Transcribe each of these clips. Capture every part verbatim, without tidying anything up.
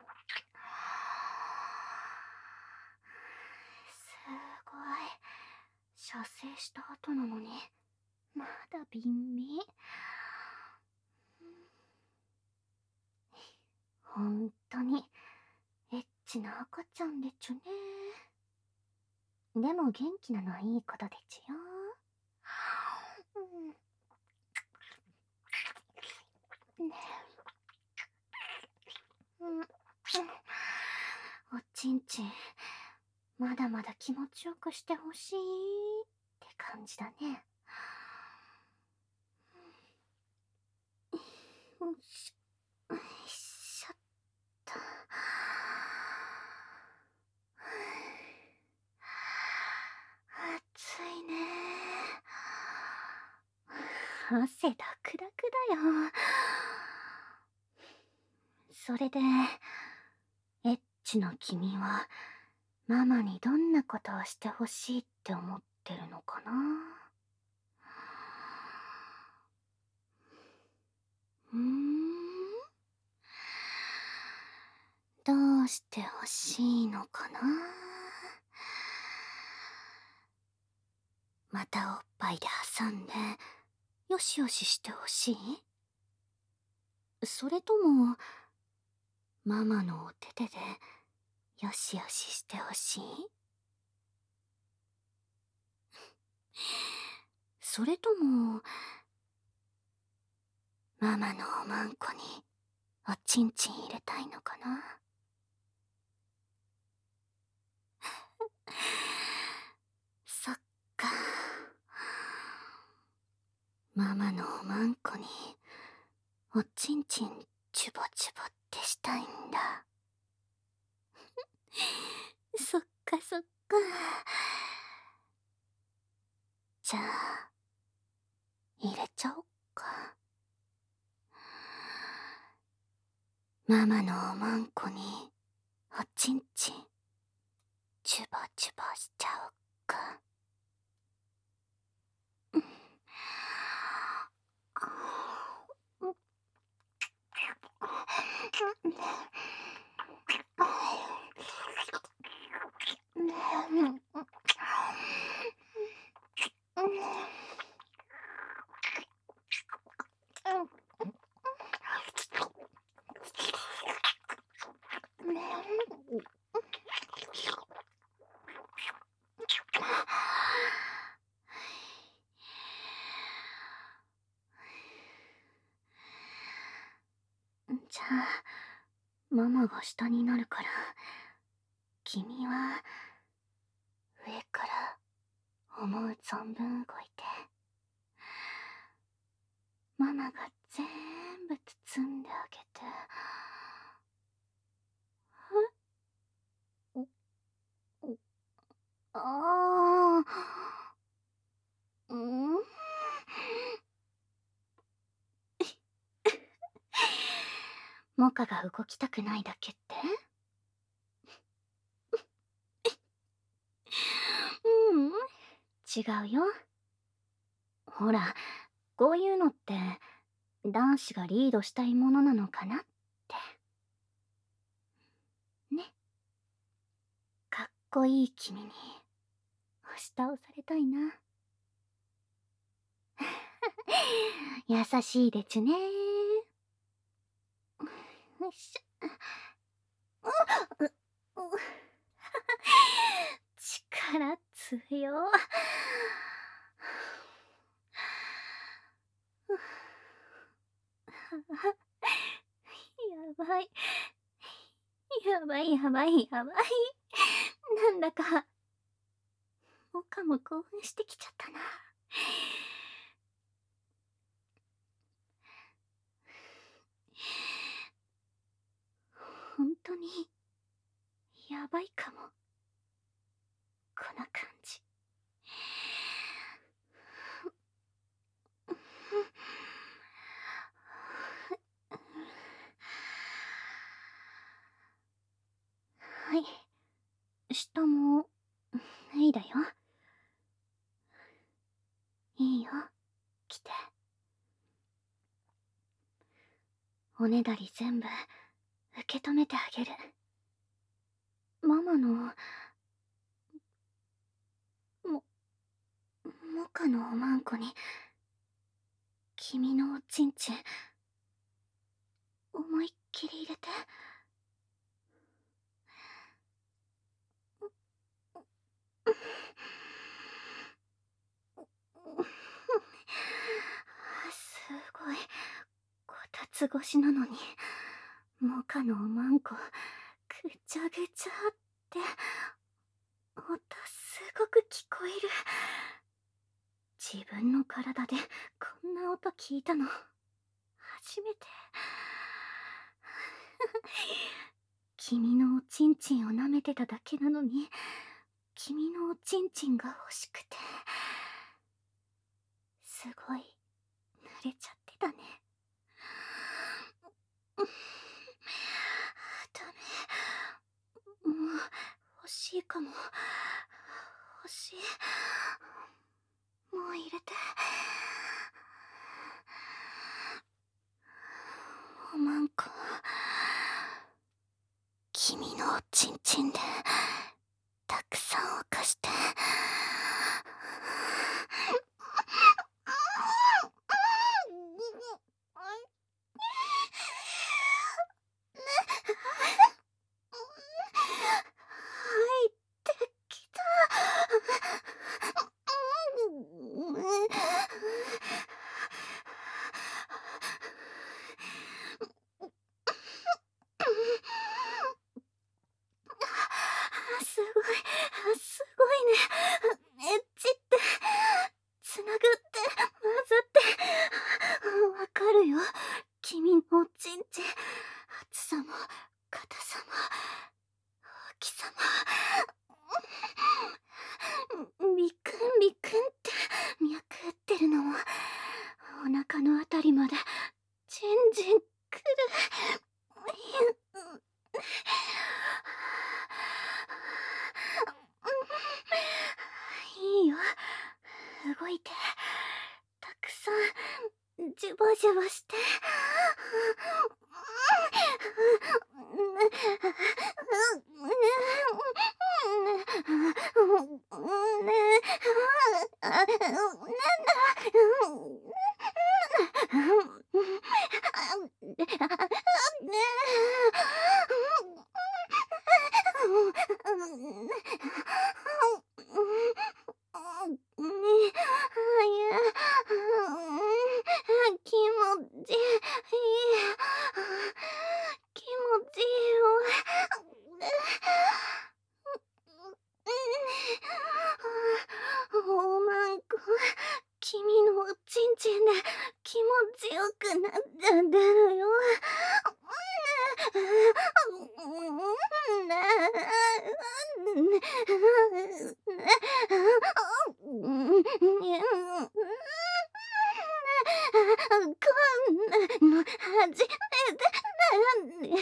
すごい。射精した後なのにまだビンミ。ほんとにエッチな赤ちゃんでちゅね。でも元気なのはいいことでちゅよ。うん、おちんちんまだまだ気持ちよくしてほしいって感じだね。よいしょよいしょっと。暑いね。汗だくだくだよ。それでエッチの君はママにどんなことをしてほしいって思ってるのかな。うーん、どうしてほしいのかな。またおっぱいで挟んでよしよししてほしい？それともママのお手手でよしよししてほしい？それともママのおまんこにおちんちん入れたいのかな。そっか。ママのおまんこにおちんちんチュボチュボってしたいんだ。そっかそっか。じゃあ入れちゃおっか。ママのおまんこにおちんちんチュボチュボしちゃおっか。じゃあママが下になるから君は上から思う存分動いて、ママが全部包んであげて。え？お、ああ、うん。モカが動きたくないだけって？ううん、違うよ。ほら、こういうのって男子がリードしたいものなのかなって。ね。かっこいい君に押し倒されたいな。優しいでちゅね。よいしょ。う、う、力強。やばい。やばいやばいやばい。なんだかモカも興奮してきちゃったな。本当にやばいかも。この感じ。はい、下も脱いだよ。いいよ、来て。おねだり全部受け止めてあげる。ママのもモカのおまんこに君のおちんちん思いっきり入れて。すごい、こたつ越しなのにモカのおまんこぐちゃぐちゃって音すごく聞こえる。自分の体でこんな音聞いたの初めて。君のおちんちんを舐めてただけなのに君のおちんちんが欲しくて、すごい慣れちゃってたね。ダメ、もう欲しいかも。欲しい。もう入れて。おまんこ君のおちんちんでたくさん犯して。入ってきた。すごい、すごいね。エッチってつなぐって混ざってわかるよ。君のおちんちん、厚さも硬さも大きさも。ビクンビクンって脈打ってるのもお腹のあたりまでじんじんくる。いいよ、動いて。たくさんジュバジュバして。気持ちいい。気持ちいいよ。おまんこ君のおちんちんで気持ちよくなっちゃってるよ。こんなの初めてなんで。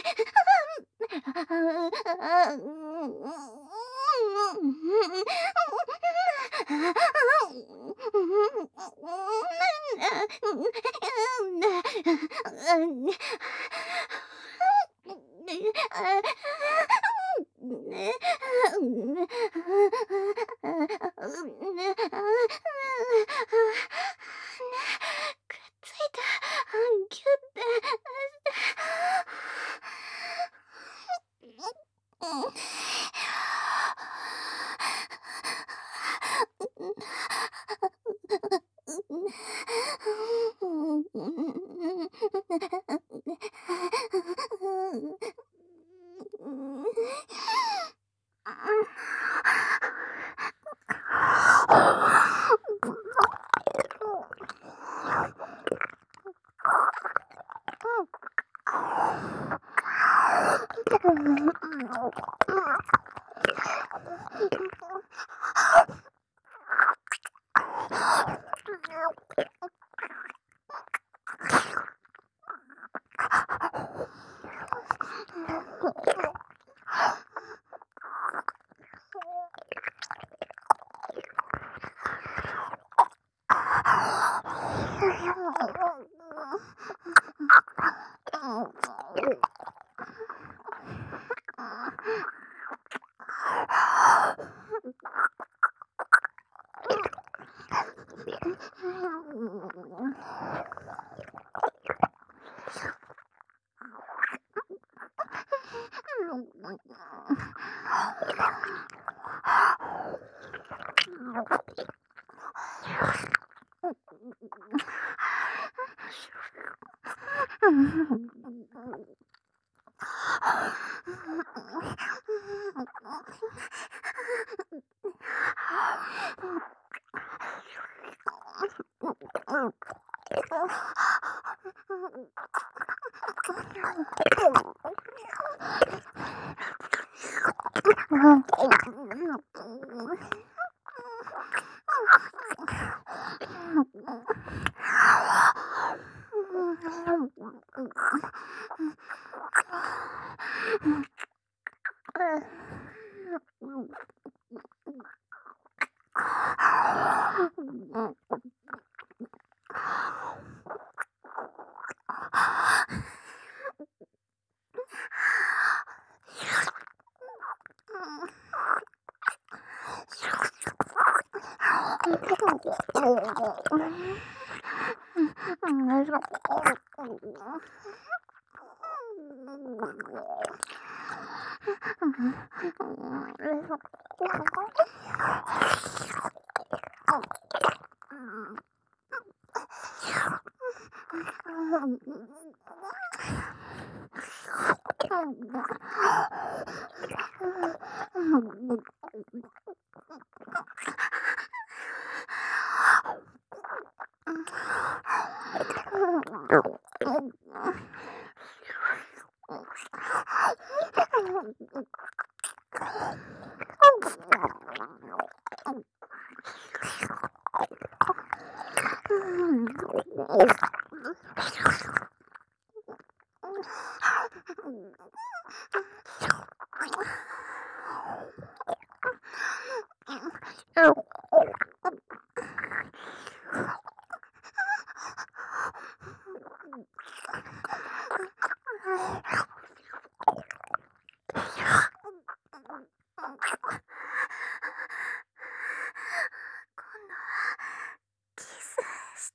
くっついた。ギュッてキスして。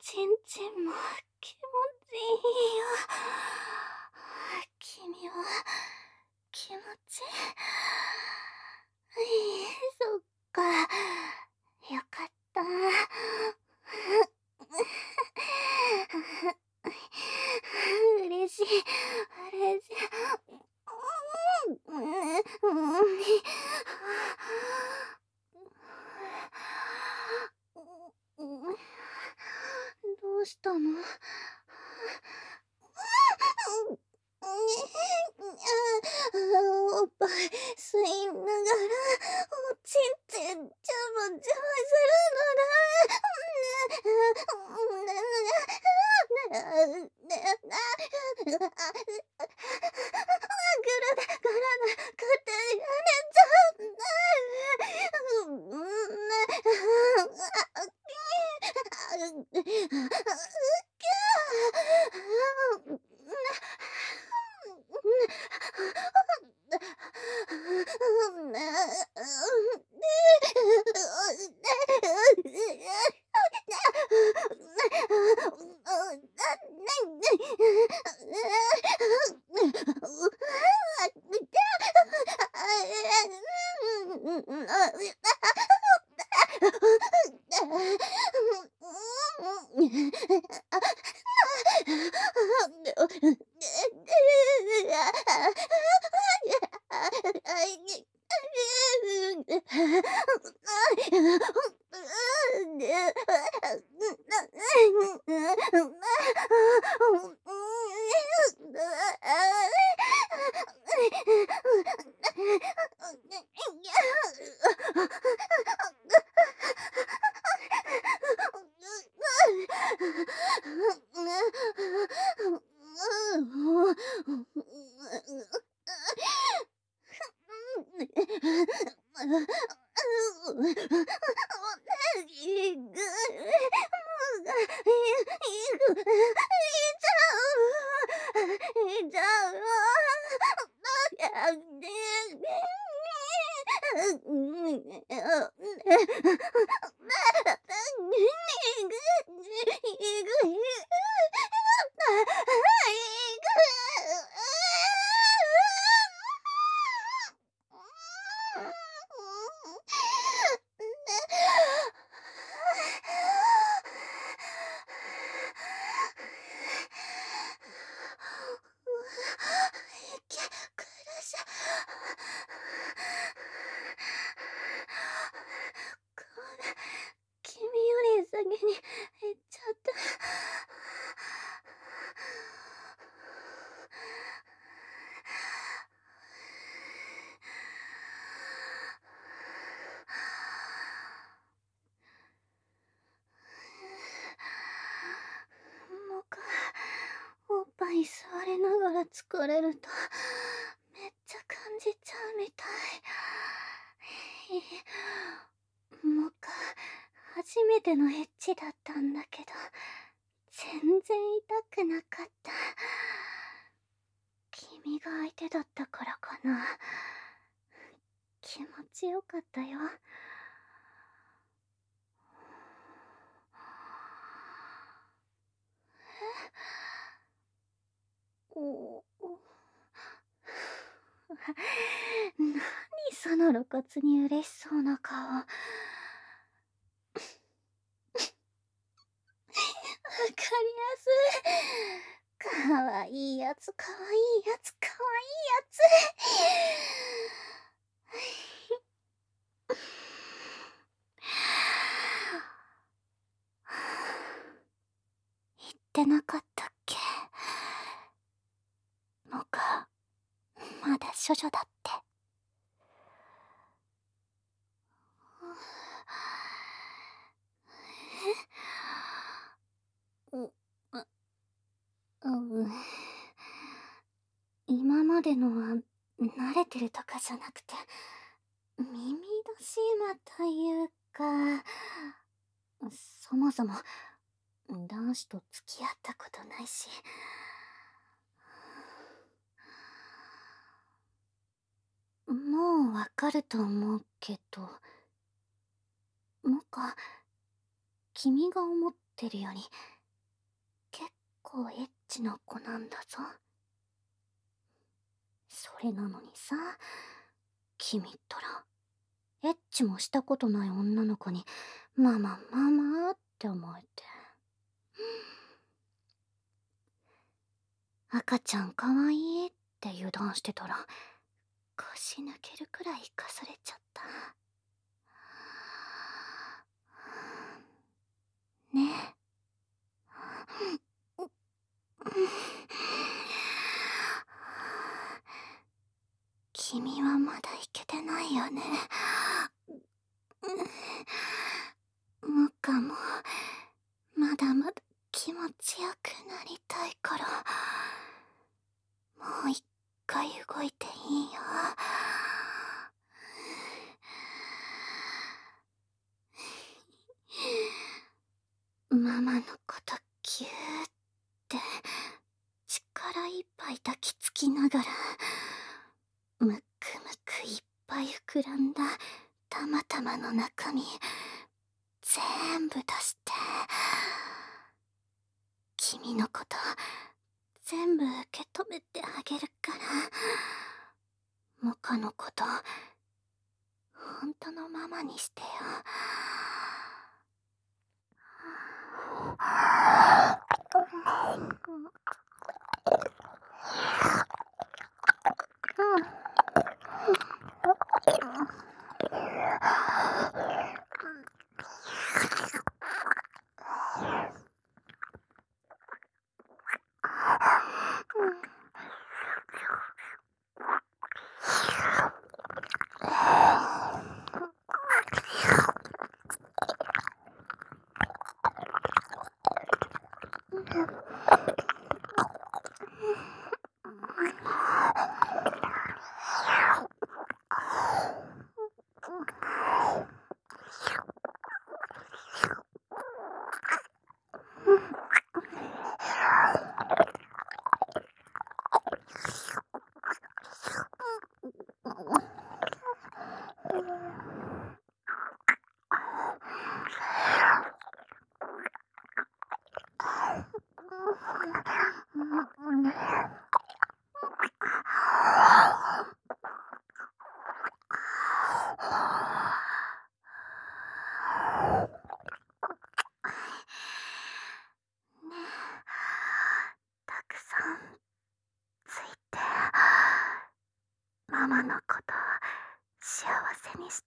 ちんちんも気持ちいいよ。君は気持ちいい。そっか。よかった。嬉しい、嬉しい。うん、うん、どうしたの？おっぱい吸いながらおちんちんジャバジャバするのだ。ぐらだぐらだ勝手にやれちゃうん君より先に行っちゃった。もか、おっぱい吸われながら疲れるとめっちゃ感じちゃうみたい。もか、初めてのエッチだったんだけど全然痛くなかった。君が相手だったからかな。気持ちよかったよ。おお何その露骨に嬉しそうな顔。わかりやすい。かわいいやつ、かわいいやつ、かわいいやつ。言ってなかったっけ？モカ、まだ処女だって。え？う、あ、うん。今までのは慣れてるとかじゃなくて耳年島というか、そもそも男子と付き合ったことないし。もうわかると思うけど、モカ、君が思ってるより構エッチな子なんだぞ。それなのにさ、君ったら、エッチもしたことない女の子に、ママママって思えて。赤ちゃんかわいいって油断してたら、腰抜けるくらい生かされちゃった。ねえ。君はまだいけてないよね。ムカもまだまだ気持ちよくなりたいから、もう一回動いていいよ。ママのことギューって力いっぱい抱きつきながら、むくむくいっぱい膨らんだたまたまの中身全部出して、君のこと全部受け止めてあげるから、モカのこと本当のママにしてよ。たくさんついて、ママのこと幸せにして。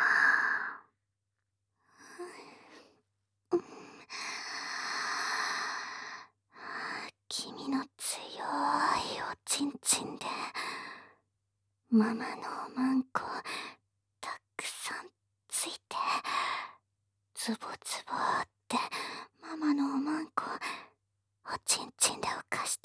君の強いおちんちんでママのおまんこたくさんついて、ズボズボってママのおまんこおちんちんで浮かして、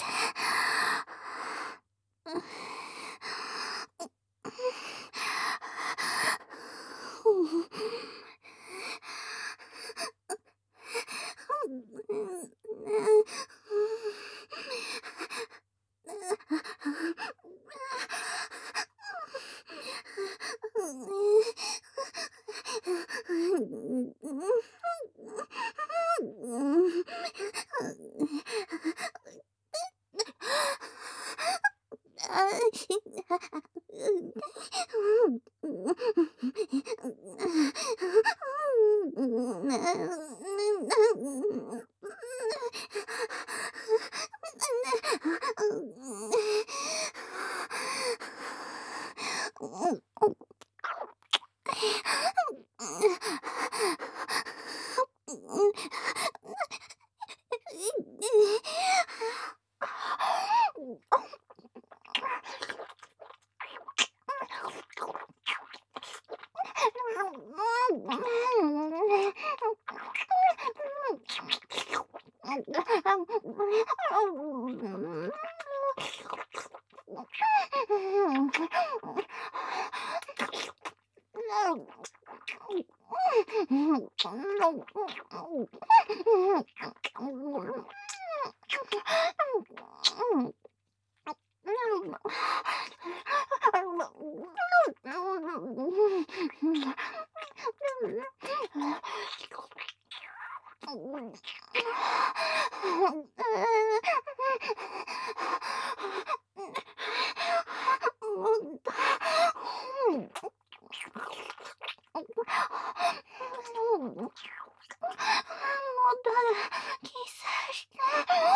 キスして。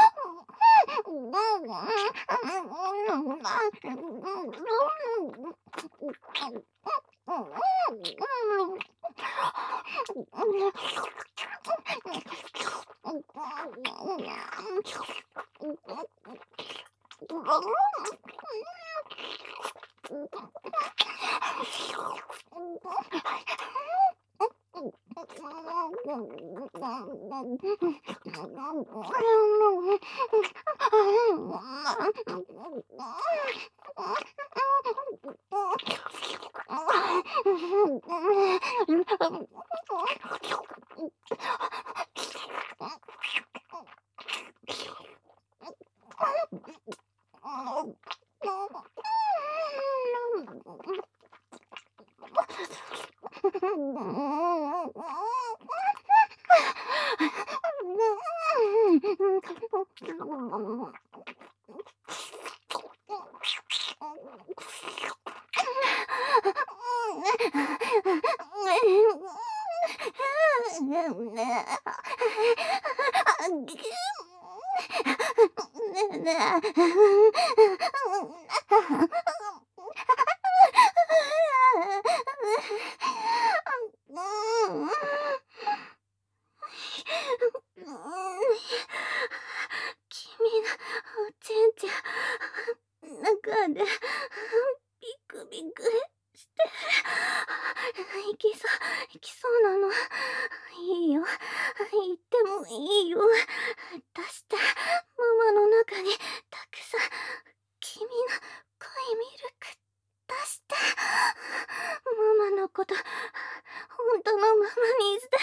君のおちんちん中でビクビクして行きそう行きそうなの。いいよ、行ってもいいよ。出してママの中にたくさん君の濃いミルク出して。ママのこと本当のママにして。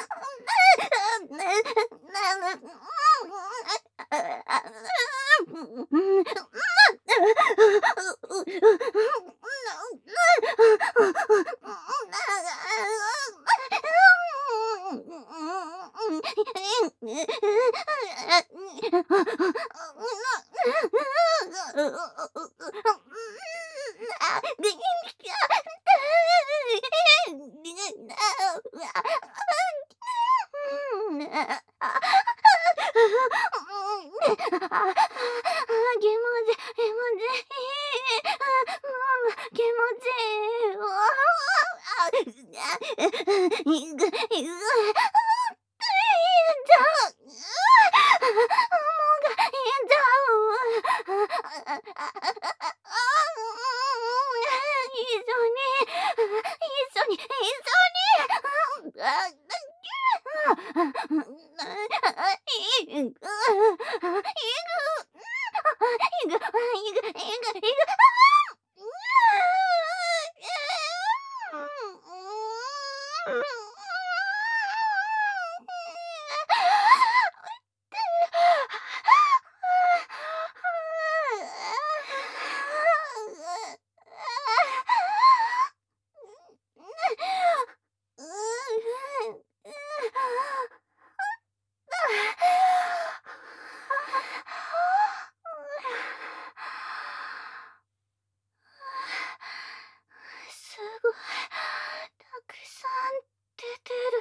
すごいたくさん出てる。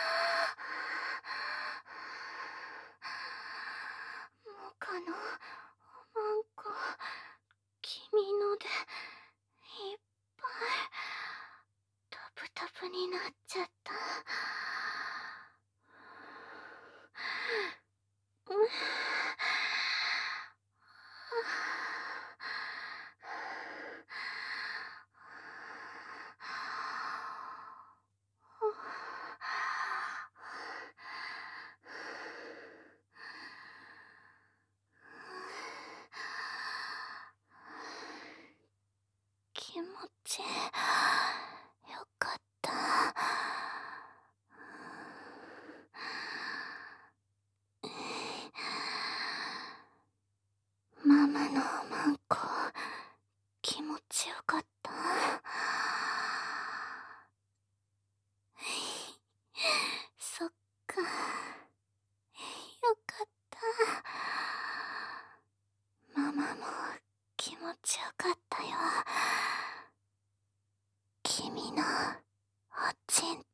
モカのおまんこ君のでいっぱいタプタプになっちゃった。うん気持ちよかった。ママのおまんこ気持ちよかった。そっか、よかった。ママも気持ちよかったよ。君のおちん